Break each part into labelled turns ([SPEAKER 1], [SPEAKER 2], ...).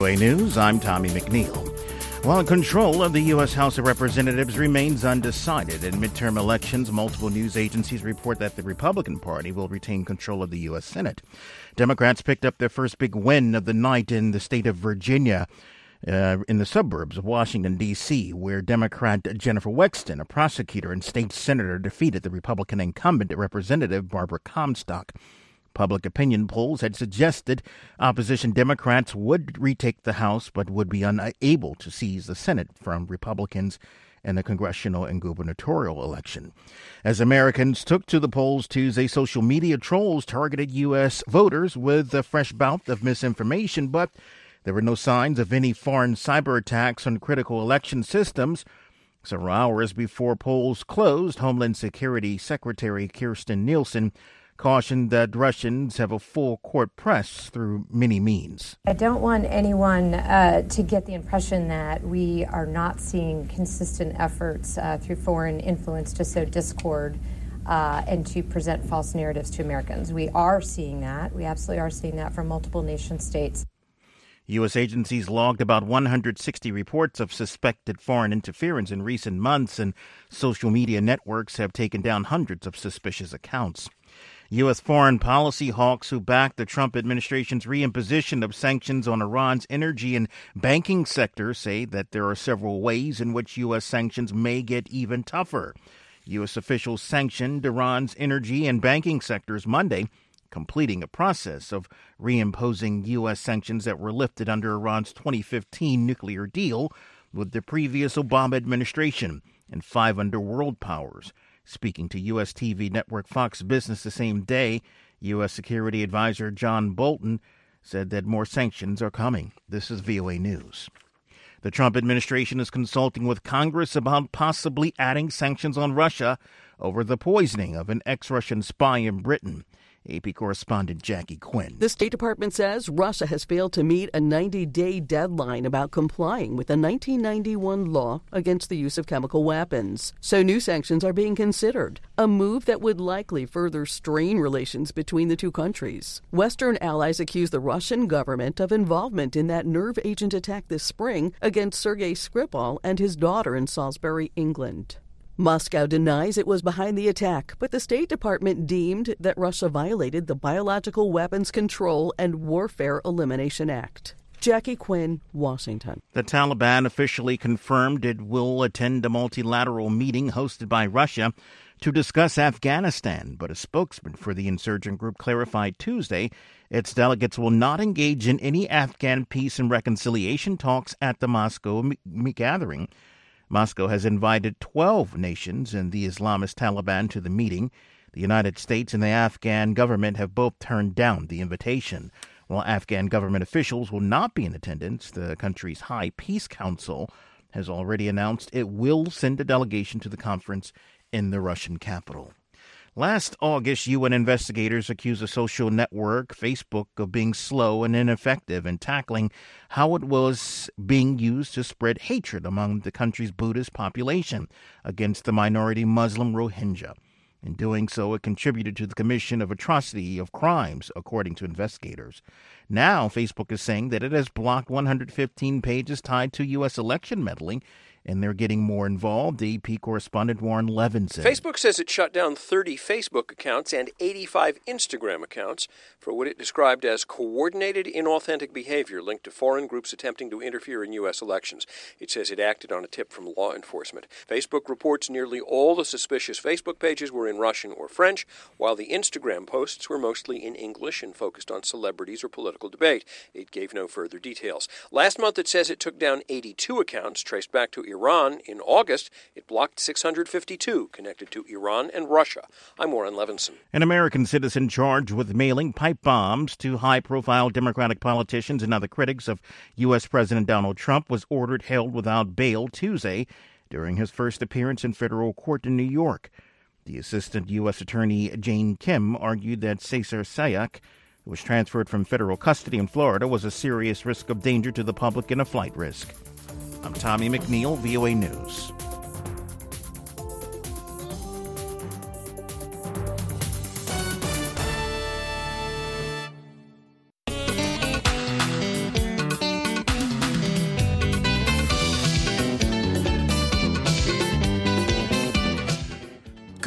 [SPEAKER 1] News, I'm Tommy McNeil. While control of the U.S. House of Representatives remains undecided in midterm elections, multiple news agencies report that the Republican Party will retain control of the U.S. Senate. Democrats picked up their first big win of the night in the state of Virginia, in the suburbs of Washington, D.C., where Democrat Jennifer Wexton, a prosecutor and state senator, defeated the Republican incumbent Representative Barbara Comstock. Public opinion polls had suggested opposition Democrats would retake the House but would be unable to seize the Senate from Republicans in the congressional and gubernatorial election. As Americans took to the polls Tuesday, social media trolls targeted U.S. voters with a fresh bout of misinformation, but there were no signs of any foreign cyber attacks on critical election systems. Several hours before polls closed, Homeland Security Secretary Kirstjen Nielsen cautioned that Russians have a full court press through many means.
[SPEAKER 2] I don't want anyone to get the impression that we are not seeing consistent efforts through foreign influence to sow discord and to present false narratives to Americans. We are seeing that. We absolutely are seeing that from multiple nation states.
[SPEAKER 1] U.S. agencies logged about 160 reports of suspected foreign interference in recent months, and social media networks have taken down hundreds of suspicious accounts. U.S. foreign policy hawks who backed the Trump administration's reimposition of sanctions on Iran's energy and banking sector say that there are several ways in which U.S. sanctions may get even tougher. U.S. officials sanctioned Iran's energy and banking sectors Monday, completing a process of reimposing U.S. sanctions that were lifted under Iran's 2015 nuclear deal with the previous Obama administration and 5 under world powers. Speaking to U.S. TV network Fox Business the same day, U.S. Security Advisor John Bolton said that more sanctions are coming. This is VOA News. The Trump administration is consulting with Congress about possibly adding sanctions on Russia over the poisoning of an ex-Russian spy in Britain. AP correspondent Jackie Quinn.
[SPEAKER 3] The State Department says Russia has failed to meet a 90-day deadline about complying with the 1991 law against the use of chemical weapons. So new sanctions are being considered, a move that would likely further strain relations between the two countries. Western allies accuse the Russian government of involvement in that nerve agent attack this spring against Sergei Skripal and his daughter in Salisbury, England. Moscow denies it was behind the attack, but the State Department deemed that Russia violated the Biological Weapons Control and Warfare Elimination Act. Jackie Quinn, Washington.
[SPEAKER 1] The Taliban officially confirmed it will attend a multilateral meeting hosted by Russia to discuss Afghanistan, but a spokesman for the insurgent group clarified Tuesday its delegates will not engage in any Afghan peace and reconciliation talks at the Moscow gathering. Moscow has invited 12 nations and the Islamist Taliban to the meeting. The United States and the Afghan government have both turned down the invitation. While Afghan government officials will not be in attendance, the country's High Peace Council has already announced it will send a delegation to the conference in the Russian capital. Last August, UN investigators accused the social network Facebook of being slow and ineffective in tackling how it was being used to spread hatred among the country's Buddhist population against the minority Muslim Rohingya. In doing so, it contributed to the commission of atrocity of crimes, according to investigators. Now, Facebook is saying that it has blocked 115 pages tied to U.S. election meddling, and they're getting more involved. AP correspondent Warren Levinson.
[SPEAKER 4] Facebook says it shut down 30 Facebook accounts and 85 Instagram accounts for what it described as coordinated inauthentic behavior linked to foreign groups attempting to interfere in U.S. elections. It says it acted on a tip from law enforcement. Facebook reports nearly all the suspicious Facebook pages were in Russian or French, while the Instagram posts were mostly in English and focused on celebrities or political debate. It gave no further details. Last month, it says it took down 82 accounts traced back to Iran. In August, it blocked 652 connected to Iran and Russia. I'm Warren Levinson.
[SPEAKER 1] An American citizen charged with mailing pipe bombs to high-profile Democratic politicians and other critics of U.S. President Donald Trump was ordered held without bail Tuesday during his first appearance in federal court in New York. The Assistant U.S. Attorney Jane Kim argued that Cesar Sayak, who was transferred from federal custody in Florida, was a serious risk of danger to the public and a flight risk. I'm Tommy McNeil, VOA News.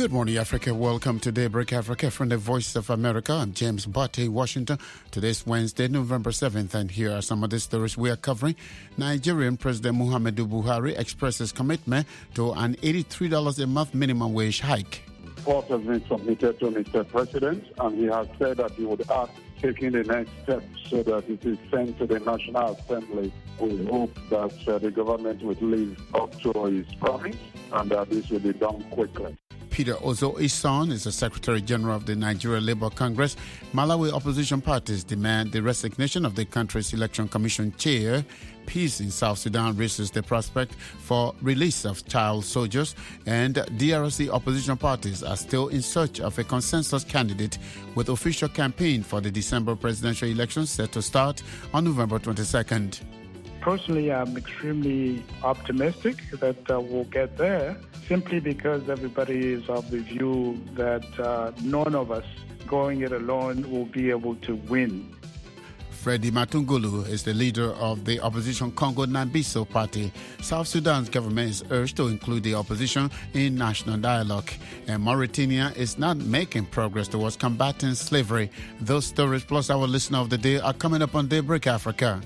[SPEAKER 5] Good morning, Africa. Welcome to Daybreak Africa from the Voice of America. I'm James Botte, Washington. Today's Wednesday, November 7th, and here are some of the stories we are covering. Nigerian President Muhammadu Buhari expresses commitment to an $83 a month minimum wage hike.
[SPEAKER 6] Report has been submitted to Mr. President, and he has said that he would act taking the next step so that it is sent to the National Assembly. We hope that the government would live up to his promise and that this will be done quickly.
[SPEAKER 5] Peter Ozo-Isson is the Secretary General of the Nigeria Labour Congress. Malawi opposition parties demand the resignation of the country's Election Commission chair. Peace in South Sudan raises the prospect for release of child soldiers, and DRC opposition parties are still in search of a consensus candidate, with official campaign for the December presidential election set to start on November 22nd.
[SPEAKER 7] Personally, I'm extremely optimistic that we'll get there, simply because everybody is of the view that none of us going it alone will be able to win.
[SPEAKER 5] Freddie Matungulu is the leader of the opposition Congo Nambiso party. South Sudan's government is urged to include the opposition in national dialogue. And Mauritania is not making progress towards combating slavery. Those stories plus our listener of the day are coming up on Daybreak Africa.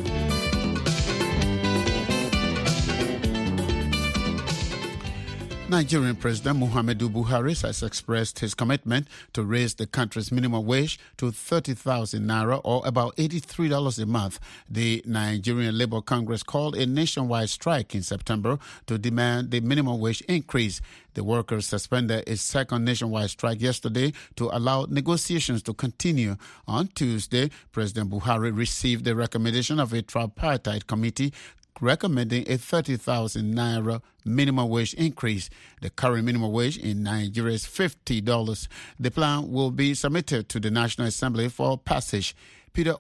[SPEAKER 5] Nigerian President Muhammadu Buhari has expressed his commitment to raise the country's minimum wage to 30,000 naira, or about $83 a month. The Nigerian Labour Congress called a nationwide strike in September to demand the minimum wage increase. The workers suspended a second nationwide strike yesterday to allow negotiations to continue. On Tuesday, President Buhari received the recommendation of a tripartite committee recommending a 30,000 naira minimum wage increase. The current minimum wage in Nigeria is $50. The plan will be submitted to the National Assembly for passage. Peter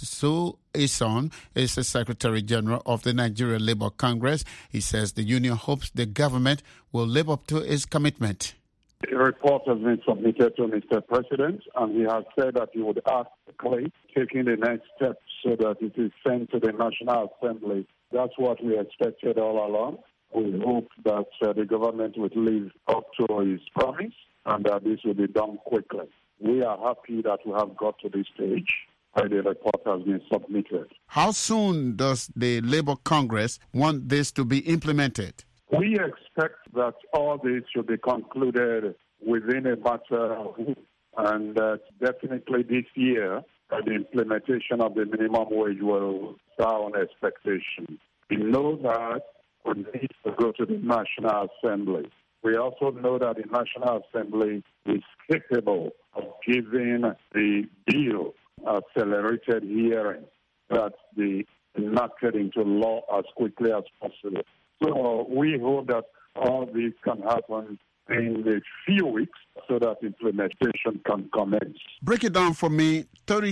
[SPEAKER 5] Ozo-Isson is the Secretary General of the Nigeria Labour Congress. He says the union hopes the government will live up to its commitment.
[SPEAKER 6] The report has been submitted to Mr. President, and he has said that he would act quickly, taking the next step so that it is sent to the National Assembly. That's what we expected all along. We hope that the government would live up to his promise and that this will be done quickly. We are happy that we have got to this stage where the report has been submitted.
[SPEAKER 5] How soon does the Labour Congress want this to be implemented?
[SPEAKER 6] We expect that all this should be concluded within a matter of weeks, and that definitely this year the implementation of the minimum wage will start on expectation. We know that we need to go to the National Assembly. We also know that the National Assembly is capable of giving the bill accelerated hearing that be enacted into law as quickly as possible. So we hope that all this can happen in a few weeks so that implementation can commence.
[SPEAKER 5] Break it down for me.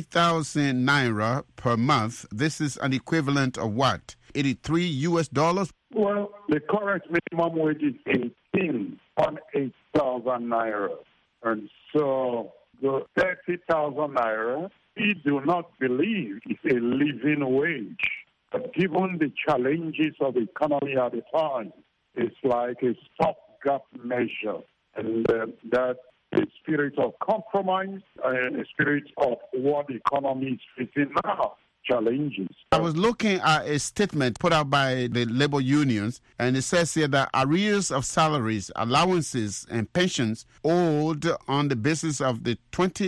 [SPEAKER 5] 30,000 naira per month. This is an equivalent of what? $83?
[SPEAKER 6] Well, the current minimum wage is 18,000 naira. And so the 30,000 naira, we do not believe it's a living wage. But given the challenges of the economy at the time, it's like a stopgap measure. And that the spirit of compromise and the spirit of what the economy is facing now, challenges.
[SPEAKER 5] I was looking at a statement put out by the labor unions, and it says here that arrears of salaries, allowances, and pensions owed on the basis of the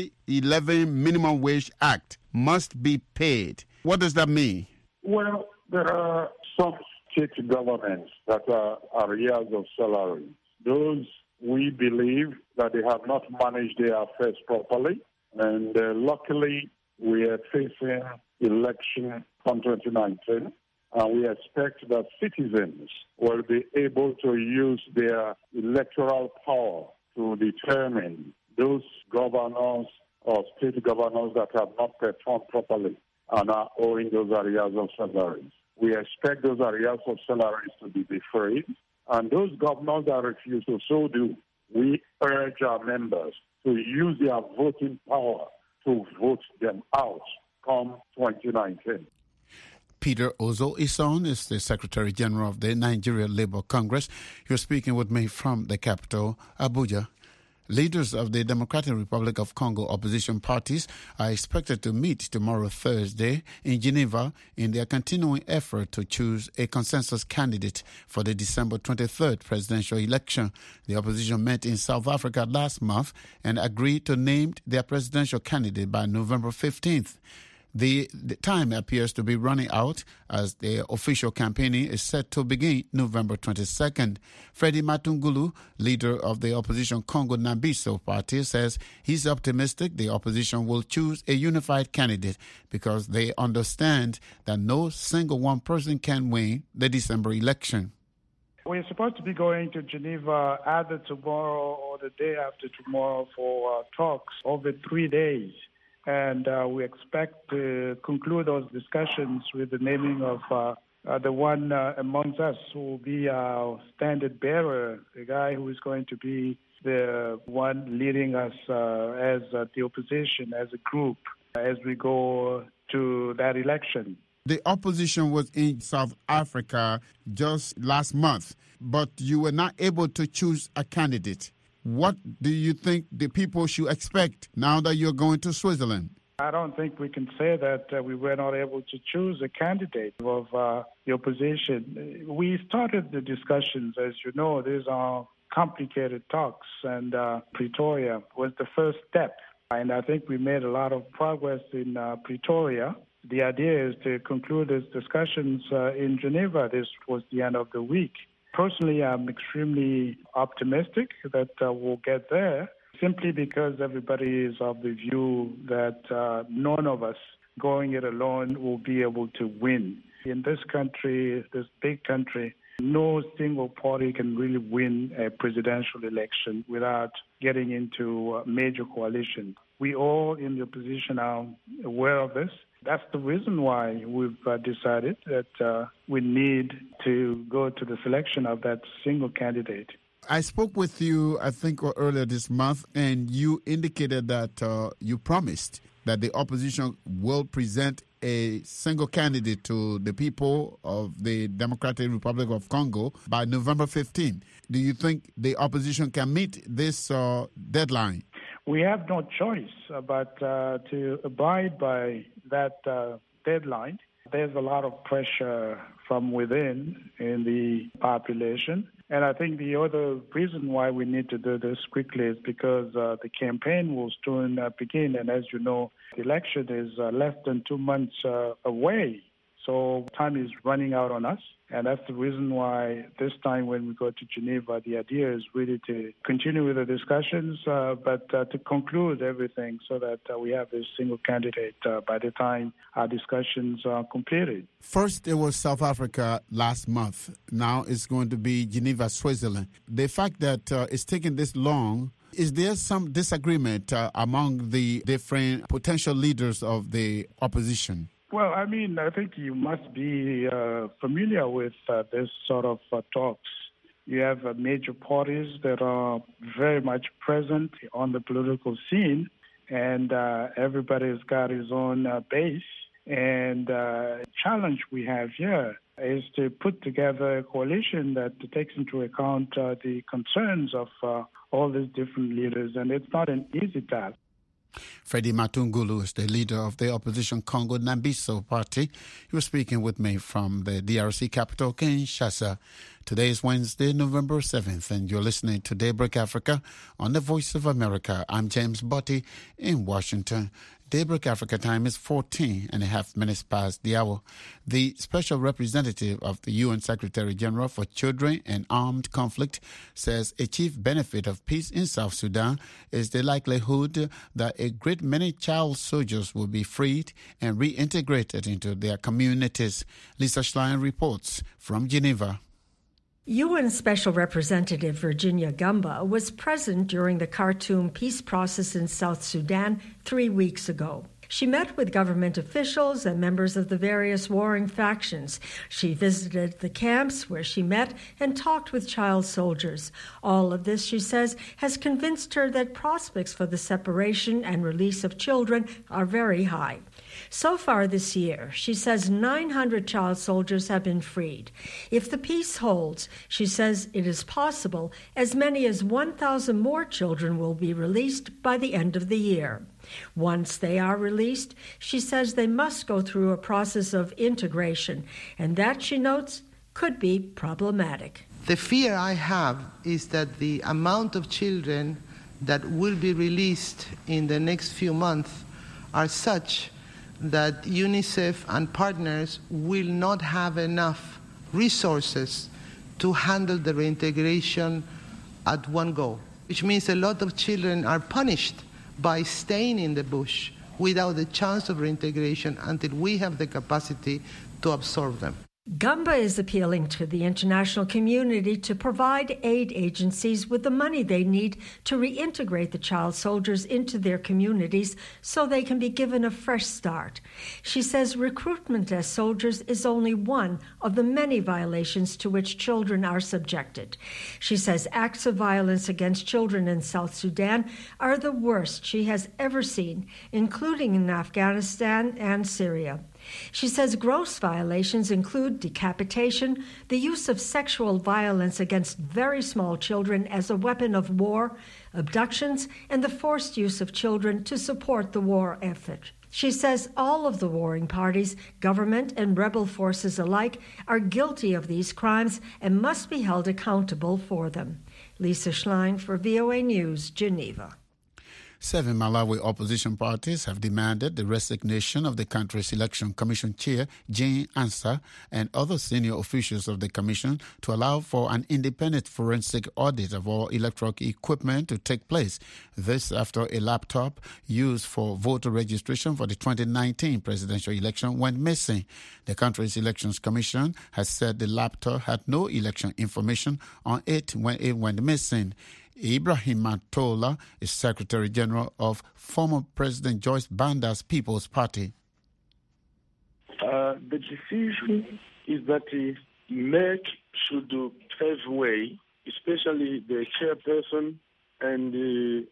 [SPEAKER 5] 2011 Minimum Wage Act must be paid. What does that mean?
[SPEAKER 6] Well, there are some state governments that are arrears of salary. Those, we believe that they have not managed their affairs properly. And luckily, we are facing election from 2019. And we expect that citizens will be able to use their electoral power to determine those governors or state governors that have not performed properly and are owing those arrears of salaries. We expect those arrears of salaries to be defrayed, and those governors that refuse to so do, we urge our members to use their voting power to vote them out come 2019.
[SPEAKER 5] Peter Ozo-Isson is the Secretary General of the Nigeria Labour Congress. You're speaking with me from the capital, Abuja. Leaders of the Democratic Republic of Congo opposition parties are expected to meet tomorrow, Thursday, in Geneva in their continuing effort to choose a consensus candidate for the December 23rd presidential election. The opposition met in South Africa last month and agreed to name their presidential candidate by November 15th. The time appears to be running out as the official campaigning is set to begin November 22nd. Freddy Matungulu, leader of the opposition Congo Nambiso party, says he's optimistic the opposition will choose a unified candidate because they understand that no single one person can win the December election.
[SPEAKER 7] We're supposed to be going to Geneva either tomorrow or the day after tomorrow for talks over 3 days. And we expect to conclude those discussions with the naming of the one amongst us who will be our standard bearer, the guy who is going to be the one leading us as the opposition, as a group, as we go to that election.
[SPEAKER 5] The opposition was in South Africa just last month, but you were not able to choose a candidate. What do you think the people should expect now that you're going to Switzerland?
[SPEAKER 7] I don't think we can say that we were not able to choose a candidate of the opposition. We started the discussions, as you know. These are complicated talks, and Pretoria was the first step. And I think we made a lot of progress in Pretoria. The idea is to conclude these discussions in Geneva. This was the end of the week. Personally, I'm extremely optimistic that we'll get there, simply because everybody is of the view that none of us going it alone will be able to win. In this country, this big country, no single party can really win a presidential election without getting into a major coalition. We all in the opposition are aware of this. That's the reason why we've decided that we need to go to the selection of that single candidate.
[SPEAKER 5] I spoke with you, I think, earlier this month, and you indicated that you promised that the opposition will present a single candidate to the people of the Democratic Republic of Congo by November 15. Do you think the opposition can meet this deadline?
[SPEAKER 7] We have no choice but to abide by that deadline. There's a lot of pressure from within in the population. And I think the other reason why we need to do this quickly is because the campaign will soon begin. And as you know, the election is less than 2 months away. So time is running out on us. And that's the reason why this time when we go to Geneva, the idea is really to continue with the discussions, but to conclude everything so that we have this single candidate by the time our discussions are completed.
[SPEAKER 5] First, it was South Africa last month. Now it's going to be Geneva, Switzerland. The fact that it's taken this long, is there some disagreement among the different potential leaders of the opposition?
[SPEAKER 7] Well, I mean, I think you must be familiar with this sort of talks. You have major parties that are very much present on the political scene, and everybody's got his own base. And the challenge we have here is to put together a coalition that takes into account the concerns of all these different leaders, and it's not an easy task.
[SPEAKER 5] Freddy Matungulu is the leader of the opposition Congo Nambiso party. He was speaking with me from the DRC capital, Kinshasa. Today is Wednesday, November 7th, and you're listening to Daybreak Africa on the Voice of America. I'm James Botti in Washington. Daybreak Africa time is 14.5 minutes past the hour. The special representative of the UN Secretary General for Children and Armed Conflict says a chief benefit of peace in South Sudan is the likelihood that a great many child soldiers will be freed and reintegrated into their communities. Lisa Schlein reports from Geneva.
[SPEAKER 8] UN Special Representative Virginia Gamba was present during the Khartoum peace process in South Sudan 3 weeks ago. She met with government officials and members of the various warring factions. She visited the camps where she met and talked with child soldiers. All of this, she says, has convinced her that prospects for the separation and release of children are very high. So far this year, she says 900 child soldiers have been freed. If the peace holds, she says it is possible as many as 1,000 more children will be released by the end of the year. Once they are released, she says they must go through a process of integration, and that, she notes, could be problematic.
[SPEAKER 9] The fear I have is that the amount of children that will be released in the next few months are such that UNICEF and partners will not have enough resources to handle the reintegration at one go, which means a lot of children are punished by staying in the bush without the chance of reintegration until we have the capacity to absorb them.
[SPEAKER 8] Gumba is appealing to the international community to provide aid agencies with the money they need to reintegrate the child soldiers into their communities so they can be given a fresh start. She says recruitment as soldiers is only one of the many violations to which children are subjected. She says acts of violence against children in South Sudan are the worst she has ever seen, including in Afghanistan and Syria. She says gross violations include decapitation, the use of sexual violence against very small children as a weapon of war, abductions, and the forced use of children to support the war effort. She says all of the warring parties, government and rebel forces alike, are guilty of these crimes and must be held accountable for them. Lisa Schlein for VOA News, Geneva.
[SPEAKER 5] 7 Malawi opposition parties have demanded the resignation of the country's Election Commission chair, Jane Ansah, and other senior officials of the commission to allow for an independent forensic audit of all electoral equipment to take place. This after a laptop used for voter registration for the 2019 presidential election went missing. The country's Elections Commission has said the laptop had no election information on it when it went missing. Ibrahim Matola is Secretary General of former President Joyce Banda's People's Party.
[SPEAKER 10] The decision is that MEC should pave way, especially the chairperson and the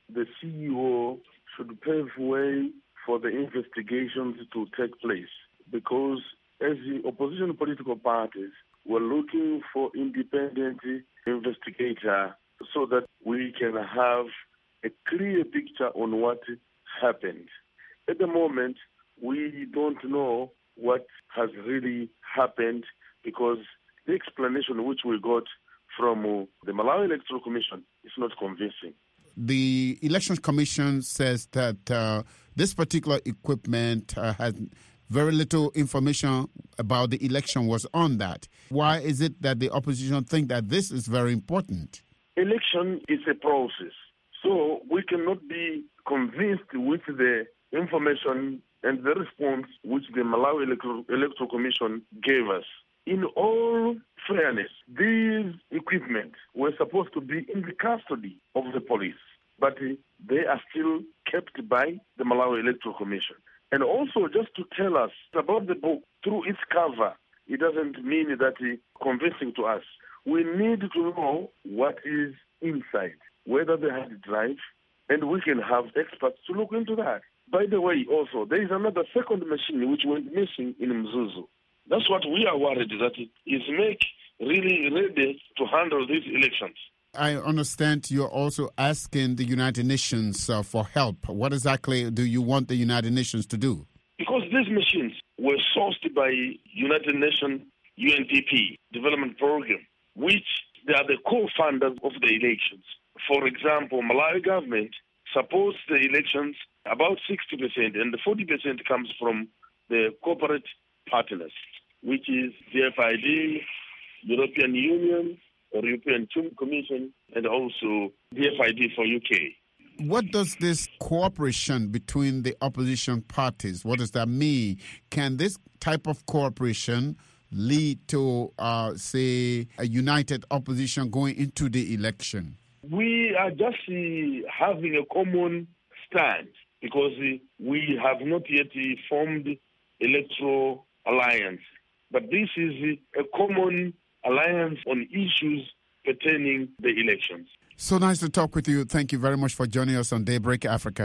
[SPEAKER 10] CEO should pave way for the investigations to take place. Because as the opposition political parties, we're looking for independent investigator so that we can have a clear picture on what happened. At the moment, we don't know what has really happened because the explanation which we got from the Malawi Electoral Commission is not convincing.
[SPEAKER 5] The Elections Commission says that this particular equipment has very little information about the election was on that. Why is it that the opposition think that this is very important?
[SPEAKER 10] Election is a process, so we cannot be convinced with the information and the response which the Malawi Electoral Commission gave us. In all fairness, these equipment were supposed to be in the custody of the police, but they are still kept by the Malawi Electoral Commission. And also, just to tell us about the book, through its cover, it doesn't mean that it's convincing to us. We need to know what is inside, whether they had drive, and we can have experts to look into that. By the way, also, there is another second machine which went missing in Mzuzu. That's what we are worried that is MEC really ready to handle these elections.
[SPEAKER 5] I understand you're also asking the United Nations for help. What exactly do you want the United Nations to do?
[SPEAKER 10] Because these machines were sourced by United Nations UNDP Development Program, which they are the co-funders of the elections. For example, Malawi government supports the elections about 60%, and the 40% comes from the corporate partners, which is DFID, European Union, or European Commission, and also DFID for UK.
[SPEAKER 5] What does this cooperation between the opposition parties, what does that mean? Can this type of cooperation lead to, say, a united opposition going into the election?
[SPEAKER 10] We are just having a common stand because we have not yet formed electoral alliance. But this is a common alliance on issues pertaining the elections.
[SPEAKER 5] So nice to talk with you. Thank you very much for joining us on Daybreak Africa.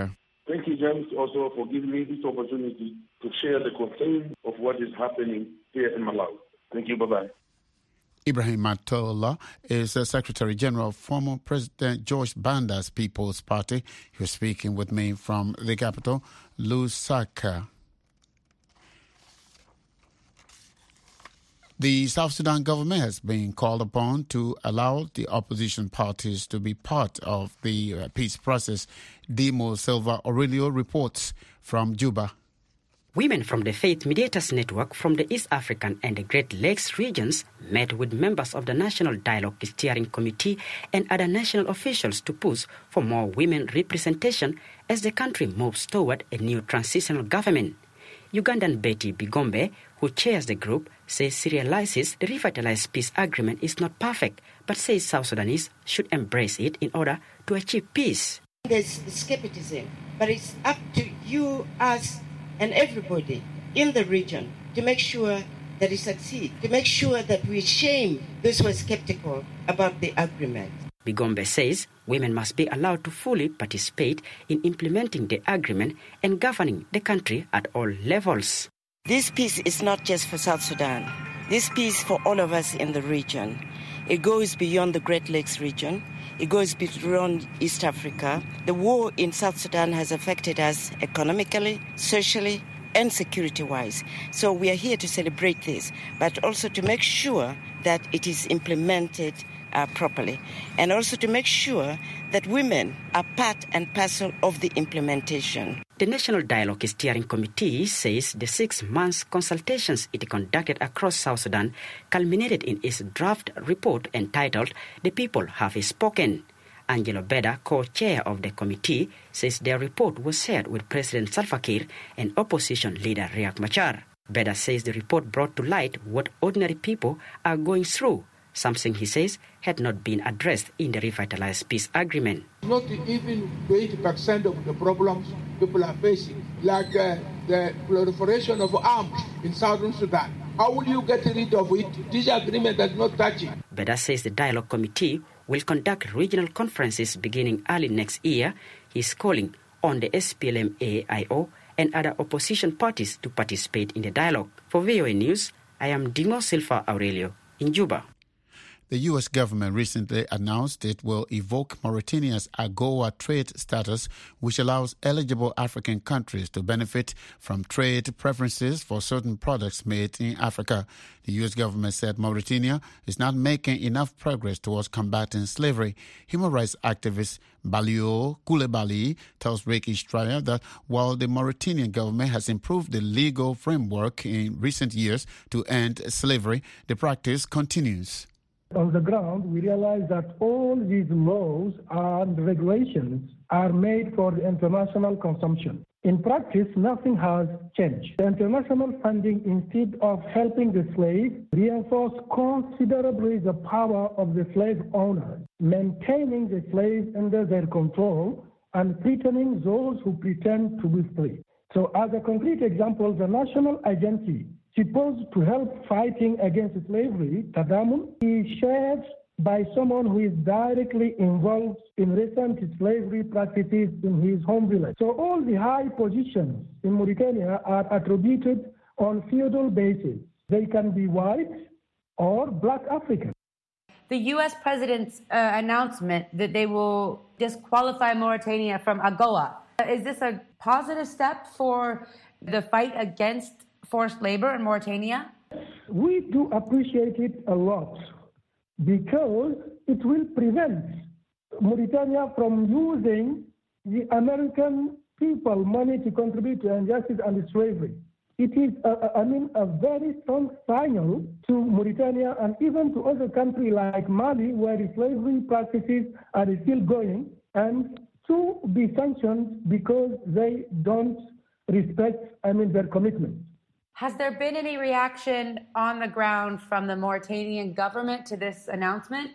[SPEAKER 10] Thank you, James, also for giving me this opportunity to share the concern of what is happening here in Malawi. Thank you. Bye-bye.
[SPEAKER 5] Ibrahim Matola is the Secretary General of former President George Banda's People's Party. He was speaking with me from the capital, Lusaka. The South Sudan government has been called upon to allow the opposition parties to be part of the peace process. Dimo Silva Aurelio reports from Juba.
[SPEAKER 11] Women from the Faith Mediators Network from the East African and the Great Lakes regions met with members of the National Dialogue Steering Committee and other national officials to push for more women representation as the country moves toward a new transitional government. Ugandan Betty Bigombe, who chairs the group, says she realizes the revitalized peace agreement is not perfect, but says South Sudanese should embrace it in order to achieve peace.
[SPEAKER 12] There's skepticism, but it's up to you, us, and everybody in the region to make sure that it succeeds, to make sure that we shame those who are skeptical about the agreement.
[SPEAKER 11] Bigombe says women must be allowed to fully participate in implementing the agreement and governing the country at all levels.
[SPEAKER 12] This peace is not just for South Sudan. This peace for all of us in the region. It goes beyond the Great Lakes region. It goes beyond East Africa. The war in South Sudan has affected us economically, socially, and security-wise. So we are here to celebrate this, but also to make sure that it is implemented properly, and also to make sure that women are part and parcel of the implementation.
[SPEAKER 11] The National Dialogue Steering Committee says the 6 months consultations it conducted across South Sudan culminated in its draft report entitled The People Have Spoken. Angelo Beda, co-chair of the committee, says their report was shared with President Salva Kiir and opposition leader Riek Machar. Beda says the report brought to light what ordinary people are going through, something he says had not been addressed in the revitalized peace agreement.
[SPEAKER 13] Not even 20% of the problems people are facing, like the proliferation of arms in southern Sudan. How will you get rid of it? This agreement does not touch it.
[SPEAKER 11] Beda says the dialogue committee will conduct regional conferences beginning early next year. He's calling on the SPLM-AIO and other opposition parties to participate in the dialogue. For VOA News, I am Dimo Silva Aurelio in Juba.
[SPEAKER 5] The U.S. government recently announced it will evoke Mauritania's AGOA trade status, which allows eligible African countries to benefit from trade preferences for certain products made in Africa. The U.S. government said Mauritania is not making enough progress towards combating slavery. Human rights activist Balio Coulibaly tells Rick Estrella that while the Mauritanian government has improved the legal framework in recent years to end slavery, the practice continues.
[SPEAKER 14] On the ground, we realize that all these laws and regulations are made for the international consumption. In practice, nothing has changed. The international funding, instead of helping the slave, reinforced considerably the power of the slave owners, maintaining the slaves under their control and threatening those who pretend to be free. So as a concrete example, the national agency supposed to help fighting against slavery, Tadamun, is shared by someone who is directly involved in recent slavery practices in his home village. So all the high positions in Mauritania are attributed on feudal basis. They can be white or black African.
[SPEAKER 15] The U.S. president's announcement that they will disqualify Mauritania from AGOA, is this a positive step for the fight against forced labor in Mauritania?
[SPEAKER 14] We do appreciate it a lot because it will prevent Mauritania from using the American people money to contribute to injustice and slavery. It is, a very strong signal to Mauritania and even to other countries like Mali, where the slavery practices are still going, and to be sanctioned because they don't respect, their commitments.
[SPEAKER 15] Has there been any reaction on the ground from the Mauritanian government to this announcement?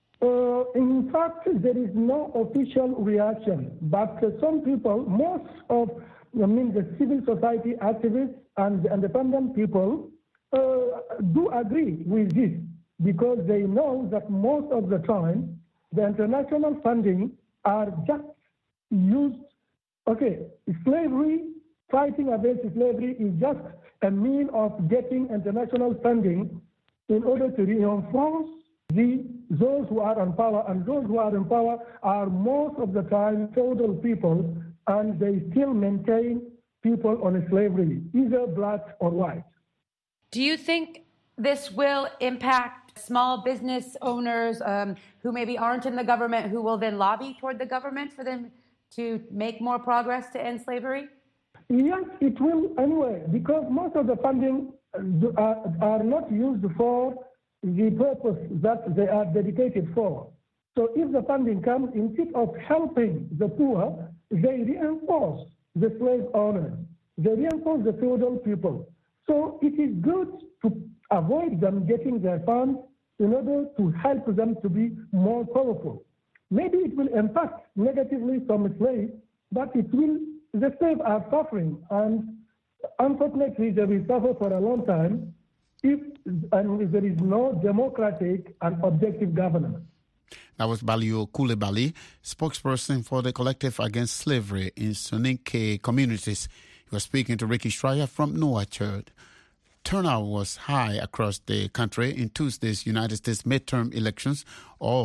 [SPEAKER 14] In fact, there is no official reaction, but some people, most of the civil society activists and the independent people do agree with this because they know that most of the time the international funding are just used Okay, slavery, fighting against slavery is just a means of getting international funding in order to reinforce those who are in power. And those who are in power are most of the time feudal people, and they still maintain people on slavery, either black or white.
[SPEAKER 15] Do you think this will impact small business owners who maybe aren't in the government, who will then lobby toward the government for them to make more progress to end slavery?
[SPEAKER 14] Yes, it will anyway, because most of the funding are not used for the purpose that they are dedicated for. So if the funding comes, instead of helping the poor, they reinforce the slave owners. They reinforce the feudal people. So it is good to avoid them getting their funds in order to help them to be more powerful. Maybe it will impact negatively some slaves, but the slaves are suffering, and unfortunately they will suffer for a long time if there is no democratic and objective governance.
[SPEAKER 5] That was Balio Coulibaly, spokesperson for the Collective Against Slavery in Soninke communities. He was speaking to Ricky Schreier from Nouakchott. Turnout was high across the country in Tuesday's United States midterm elections. All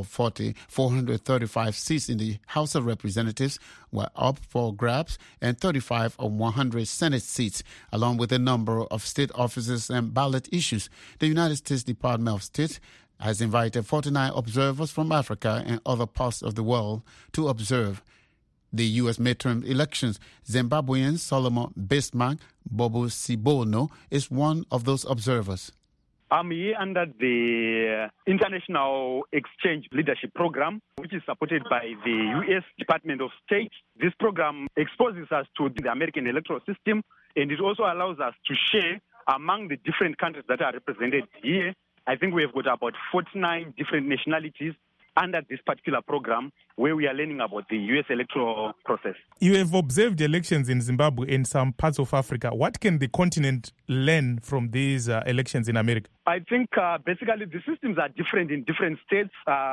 [SPEAKER 5] 435 seats in the House of Representatives were up for grabs, and 35 of 100 Senate seats, along with a number of state offices and ballot issues. The United States Department of State has invited 49 observers from Africa and other parts of the world to observe the U.S. midterm elections. Zimbabwean Solomon Bismarck Bobo Sibono is one of those observers.
[SPEAKER 16] I'm here under the International Exchange Leadership Program, which is supported by the U.S. Department of State. This program exposes us to the American electoral system, and it also allows us to share among the different countries that are represented here. I think we have got about 49 different nationalities under this particular program, where we are learning about the U.S. electoral process.
[SPEAKER 17] You have observed elections in Zimbabwe and some parts of Africa. What can the continent learn from these elections in America?
[SPEAKER 16] I think basically the systems are different in different states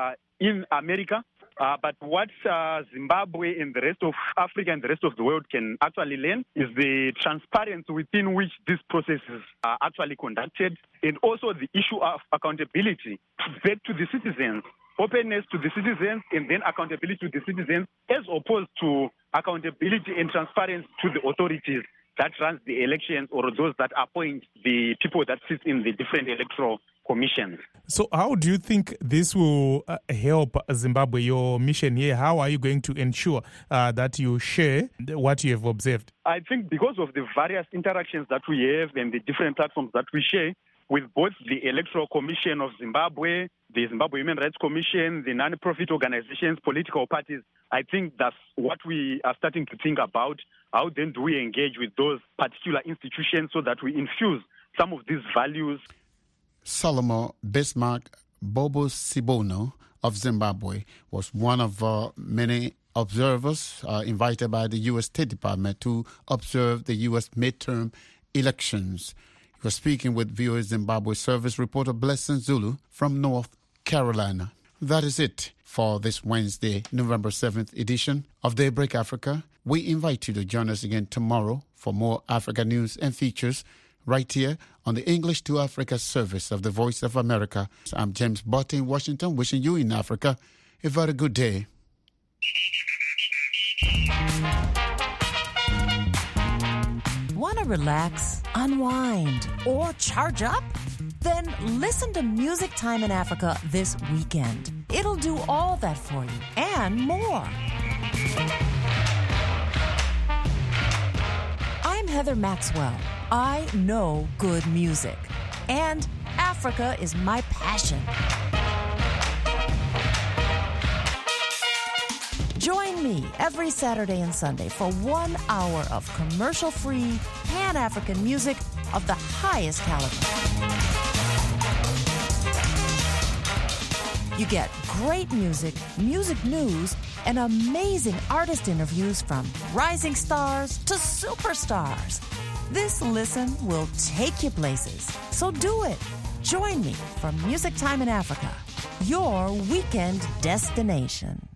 [SPEAKER 16] in America. But what Zimbabwe and the rest of Africa and the rest of the world can actually learn is the transparency within which these processes are actually conducted, and also the issue of accountability back to the citizens. Openness to the citizens, and then accountability to the citizens, as opposed to accountability and transparency to the authorities that runs the elections or those that appoint the people that sit in the different electoral commissions.
[SPEAKER 17] So how do you think this will help Zimbabwe, your mission here? How are you going to ensure that you share what you have observed?
[SPEAKER 16] I think because of the various interactions that we have and the different platforms that we share, with both the Electoral Commission of Zimbabwe, the Zimbabwe Human Rights Commission, the non-profit organizations, political parties, I think that's what we are starting to think about. How then do we engage with those particular institutions so that we infuse some of these values?
[SPEAKER 5] Solomon Bismarck Bobo Sibono of Zimbabwe was one of many observers invited by the U.S. State Department to observe the U.S. midterm elections. He was speaking with VOA Zimbabwe service reporter Blessing Zulu from North Carolina. That is it for this Wednesday, November 7th edition of Daybreak Africa. We invite you to join us again tomorrow for more Africa news and features right here on the English to Africa service of the Voice of America. I'm James Botte in Washington, wishing you in Africa a very good day.
[SPEAKER 18] Want to relax, unwind, or charge up? Then listen to Music Time in Africa this weekend. It'll do all that for you and more. I'm Heather Maxwell. I know good music, and Africa is my passion. Join me every Saturday and Sunday for 1 hour of commercial-free, Pan-African music of the highest caliber. You get great music, music news, and amazing artist interviews from rising stars to superstars. This listen will take you places, so do it. Join me for Music Time in Africa, your weekend destination.